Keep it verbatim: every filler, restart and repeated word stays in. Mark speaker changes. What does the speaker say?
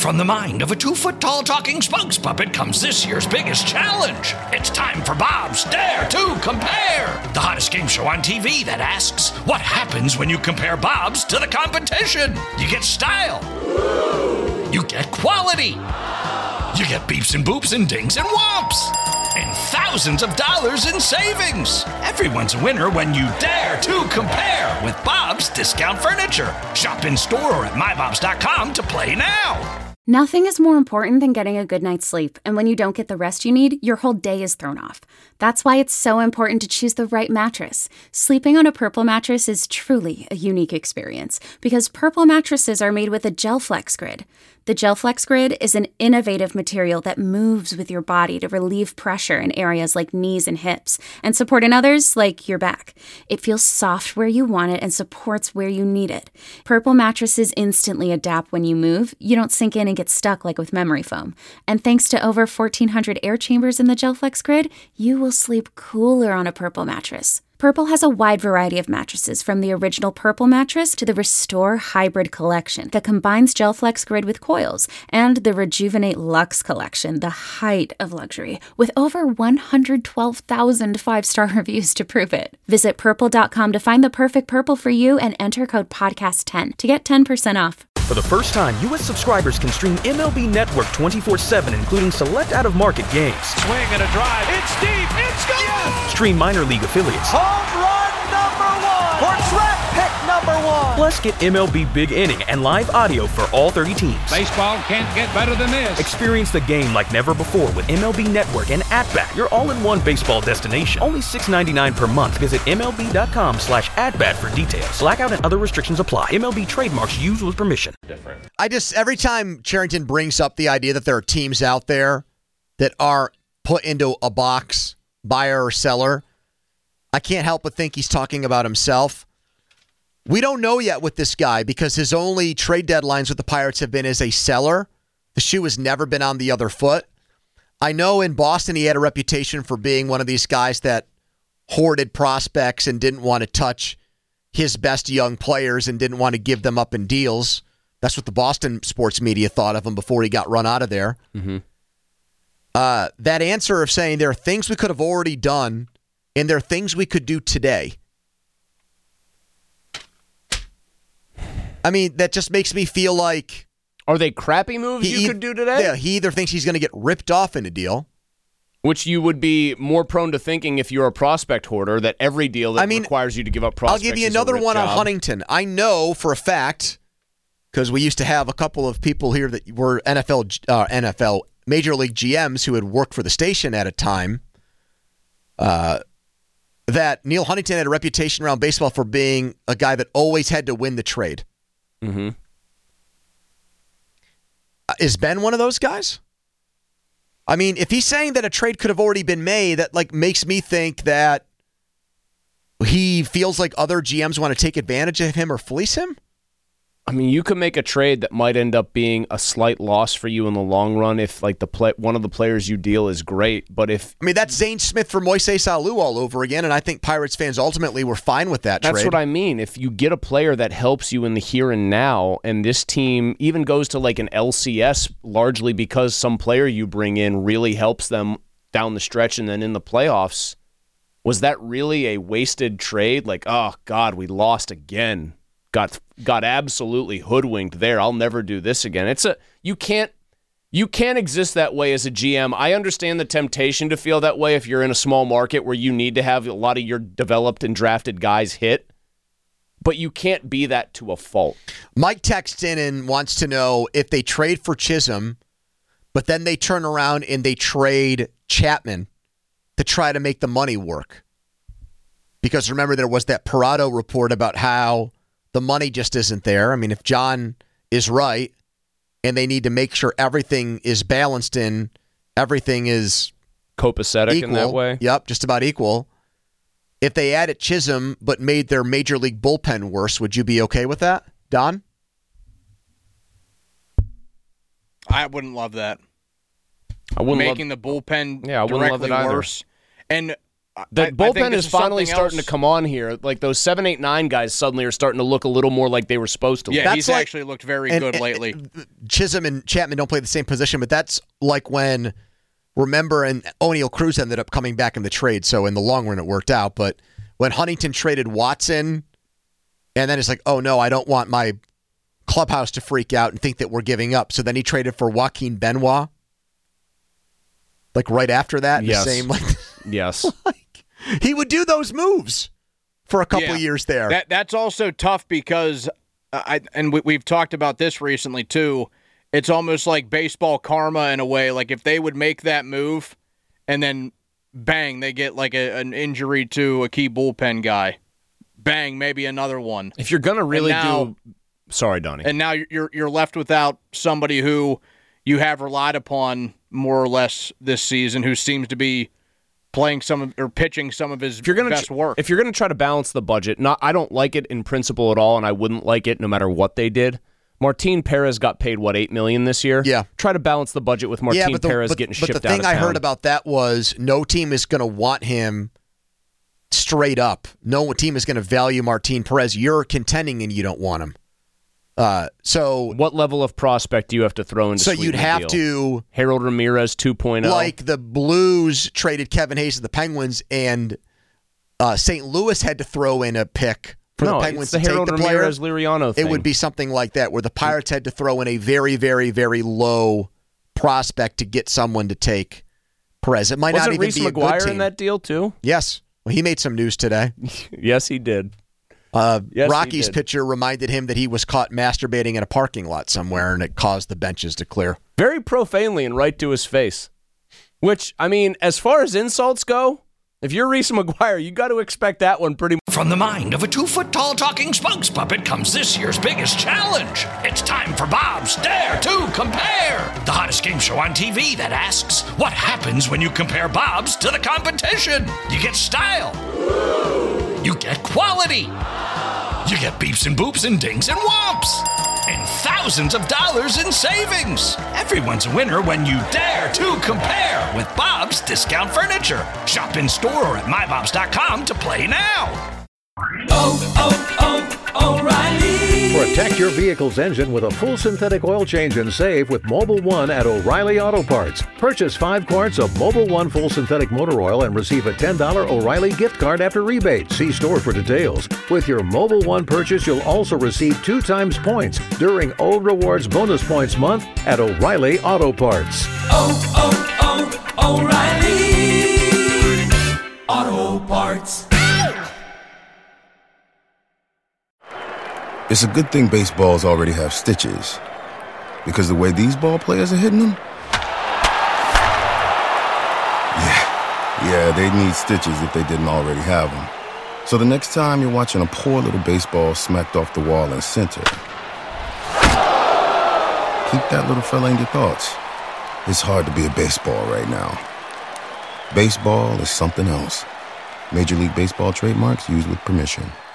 Speaker 1: From the mind of a two-foot-tall talking spokes puppet comes this year's biggest challenge. It's time for Bob's Dare to Compare, the hottest game show on T V that asks, what happens when you compare Bobs to the competition? You get style. You get quality. You get beeps and boops and dings and whomps. And thousands of dollars in savings. Everyone's a winner when you dare to compare with Bob's Discount Furniture. Shop in store or at my bobs dot com to play now.
Speaker 2: Nothing is more important than getting a good night's sleep, and when you don't get the rest you need, your whole day is thrown off. That's why it's so important to choose the right mattress. Sleeping on a Purple mattress is truly a unique experience, because Purple mattresses are made with a GelFlex Grid. The GelFlex Grid is an innovative material that moves with your body to relieve pressure in areas like knees and hips, and support in others like your back. It feels soft where you want it and supports where you need it. Purple mattresses instantly adapt when you move. You don't sink in and get stuck like with memory foam. And thanks to over fourteen hundred air chambers in the GelFlex Grid, you will sleep cooler on a Purple mattress. Purple has a wide variety of mattresses, from the original Purple mattress to the Restore Hybrid collection that combines GelFlex Grid with coils, and the Rejuvenate Luxe collection, the height of luxury, with over one hundred twelve thousand five-star reviews to prove it. Visit purple dot com to find the perfect Purple for you and enter code podcast ten to get ten percent off.
Speaker 3: For the first time, U S subscribers can stream M L B Network twenty-four seven, including select out-of-market games.
Speaker 4: Swing and a drive. It's deep. It's gone. Yes!
Speaker 3: Stream minor league affiliates.
Speaker 4: Home run number one. Or draft pick number one.
Speaker 3: Plus, get M L B Big Inning and live audio for all thirty teams.
Speaker 4: Baseball can't get better than this.
Speaker 3: Experience the game like never before with M L B Network and At-Bat, your all-in-one baseball destination. Only six dollars and ninety-nine cents per month. Visit M L B dot com slash at-bat for details. Blackout and other restrictions apply. M L B trademarks used with permission.
Speaker 5: Different. I just, every time Cherington brings up the idea that there are teams out there that are put into a box, buyer or seller, I can't help but think he's talking about himself. We don't know yet with this guy because his only trade deadlines with the Pirates have been as a seller. The shoe has never been on the other foot. I know in Boston he had a reputation for being one of these guys that hoarded prospects and didn't want to touch his best young players and didn't want to give them up in deals. That's what the Boston sports media thought of him before he got run out of there.
Speaker 6: Mm-hmm.
Speaker 5: Uh, that answer of saying there are things we could have already done and there are things we could do today. I mean, that just makes me feel like...
Speaker 6: Are they crappy moves
Speaker 5: he,
Speaker 6: you could do today?
Speaker 5: Yeah, he either thinks he's going to get ripped off in a deal.
Speaker 6: Which you would be more prone to thinking if you're a prospect hoarder, that every deal that I mean, requires you to give up prospects
Speaker 5: I'll give you another one
Speaker 6: job.
Speaker 5: on Huntington. I know for a fact, because we used to have a couple of people here that were N F L, uh, N F L Major League G Ms who had worked for the station at a time, uh, that Neil Huntington had a reputation around baseball for being a guy that always had to win the trade.
Speaker 6: Mm-hmm.
Speaker 5: Uh, is Ben one of those guys? I mean, if he's saying that a trade could have already been made, that like makes me think that he feels like other G Ms want to take advantage of him or fleece him.
Speaker 6: I mean, you could make a trade that might end up being a slight loss for you in the long run if like the play, one of the players you deal is great. But if
Speaker 5: I mean, that's Zane Smith for Moises Alou all over again, and I think Pirates fans ultimately were fine with that
Speaker 6: that's
Speaker 5: trade.
Speaker 6: That's what I mean. If you get a player that helps you in the here and now, and this team even goes to like an L C S largely because some player you bring in really helps them down the stretch and then in the playoffs, was that really a wasted trade? Like, oh, God, we lost again. Got got absolutely hoodwinked there. I'll never do this again. It's a you can't you can't exist that way as a G M. I understand the temptation to feel that way if you're in a small market where you need to have a lot of your developed and drafted guys hit, but you can't be that to a fault.
Speaker 5: Mike texts in and wants to know if they trade for Chisholm, but then they turn around and they trade Chapman to try to make the money work. Because remember, there was that Parado report about how the money just isn't there. I mean, if John is right and they need to make sure everything is balanced and everything is
Speaker 6: copacetic
Speaker 5: equal,
Speaker 6: in that way.
Speaker 5: Yep, just about equal. If they added Chisholm but made their major league bullpen worse, would you be okay with that, Don?
Speaker 7: I wouldn't love that.
Speaker 6: I wouldn't
Speaker 7: making
Speaker 6: love,
Speaker 7: the bullpen
Speaker 6: yeah, I wouldn't
Speaker 7: directly
Speaker 6: love it
Speaker 7: worse. And
Speaker 6: The
Speaker 7: I,
Speaker 6: bullpen
Speaker 7: I think
Speaker 6: is finally starting
Speaker 7: else.
Speaker 6: to come on here. Like those seven, eight, nine guys suddenly are starting to look a little more like they were supposed to.
Speaker 7: Yeah,
Speaker 5: That's
Speaker 7: he's
Speaker 5: like-
Speaker 7: actually looked very
Speaker 5: and-
Speaker 7: good
Speaker 5: and-
Speaker 7: lately.
Speaker 5: and Chisholm and Chapman don't play the same position, but that's like when, remember, and O'Neal Cruz ended up coming back in the trade, so in the long run it worked out. But when Huntington traded Watson, and then it's like, oh no, I don't want my clubhouse to freak out and think that we're giving up. So then he traded for Joaquin Benoit. Like right after that,
Speaker 6: Yes.
Speaker 5: the same like
Speaker 6: Yes.
Speaker 5: like he would do those moves for a couple
Speaker 7: Yeah.
Speaker 5: years there.
Speaker 7: That that's also tough because uh, I and we, we've talked about this recently too. It's almost like baseball karma in a way. Like if they would make that move, and then bang, they get like a, an injury to a key bullpen guy. Bang, maybe another one.
Speaker 6: If you're gonna really
Speaker 7: And now-
Speaker 6: do, sorry, Donnie.
Speaker 7: And now you're you're left without somebody who you have relied upon more or less this season, who seems to be playing some of, or pitching some of his
Speaker 6: if you're gonna
Speaker 7: best
Speaker 6: tr-
Speaker 7: work.
Speaker 6: if you're gonna try to balance the budget, not I don't like it in principle at all, and I wouldn't like it no matter what they did. Martin Perez got paid what eight million this year.
Speaker 5: Yeah.
Speaker 6: Try to balance the budget with Martin
Speaker 5: yeah, but the,
Speaker 6: Perez
Speaker 5: but,
Speaker 6: getting
Speaker 5: but
Speaker 6: shipped
Speaker 5: the
Speaker 6: out
Speaker 5: thing
Speaker 6: of
Speaker 5: I
Speaker 6: town.
Speaker 5: heard about that was no team is going to want him straight up. No team is going to value Martin Perez. You're contending and you don't want him. Uh, so
Speaker 6: What level of prospect do you have to throw into?
Speaker 5: so
Speaker 6: sweeten
Speaker 5: you'd
Speaker 6: the
Speaker 5: have
Speaker 6: deal?
Speaker 5: to
Speaker 6: Harold Ramirez two point oh.
Speaker 5: like the Blues traded Kevin Hayes to the Penguins, and uh, Saint Louis had to throw in a pick for
Speaker 6: no,
Speaker 5: the Penguins
Speaker 6: it's the
Speaker 5: to take
Speaker 6: Harold
Speaker 5: the player.
Speaker 6: Ramirez Liriano thing.
Speaker 5: It would be something like that, where the Pirates had to throw in a very, very, very low prospect to get someone to take Perez. It might not
Speaker 6: Wasn't
Speaker 5: even
Speaker 6: Reese
Speaker 5: be a good
Speaker 6: McGuire
Speaker 5: team.
Speaker 6: in that deal too?
Speaker 5: Yes. Well, he made some news today.
Speaker 6: Yes, he did.
Speaker 5: Uh,
Speaker 6: Yes, he
Speaker 5: Rockies
Speaker 6: did.
Speaker 5: pitcher reminded him that he was caught masturbating in a parking lot somewhere, and it caused the benches to clear.
Speaker 6: Very profanely and right to his face. Which, I mean, as far as insults go, if you're Reese McGuire, you got to expect that one pretty much.
Speaker 1: From the mind of a two-foot-tall talking spokes puppet comes this year's biggest challenge. It's time for Bob's Dare to Compare, the hottest game show on T V that asks, what happens when you compare Bob's to the competition? You get style. You get quality. You get beeps and boops and dings and whomps. And thousands of dollars in savings. Everyone's a winner when you dare to compare with Bob's Discount Furniture. Shop in store or at my bobs dot com to play now.
Speaker 8: Oh, oh, oh, O'Reilly.
Speaker 9: Protect your vehicle's engine with a full synthetic oil change and save with Mobile One at O'Reilly Auto Parts. Purchase five quarts of Mobile One full synthetic motor oil and receive a ten dollars O'Reilly gift card after rebate. See store for details. With your Mobile One purchase, you'll also receive two times points during O Rewards Bonus Points Month at O'Reilly Auto Parts.
Speaker 8: Oh, oh, oh, O'Reilly. Auto Parts.
Speaker 10: It's a good thing baseballs already have stitches, because the way these ball players are hitting them, yeah, yeah, they'd need stitches if they didn't already have them. So the next time you're watching a poor little baseball smacked off the wall in center, keep that little fella in your thoughts. It's hard to be a baseball right now. Baseball is something else. Major League Baseball trademarks used with permission.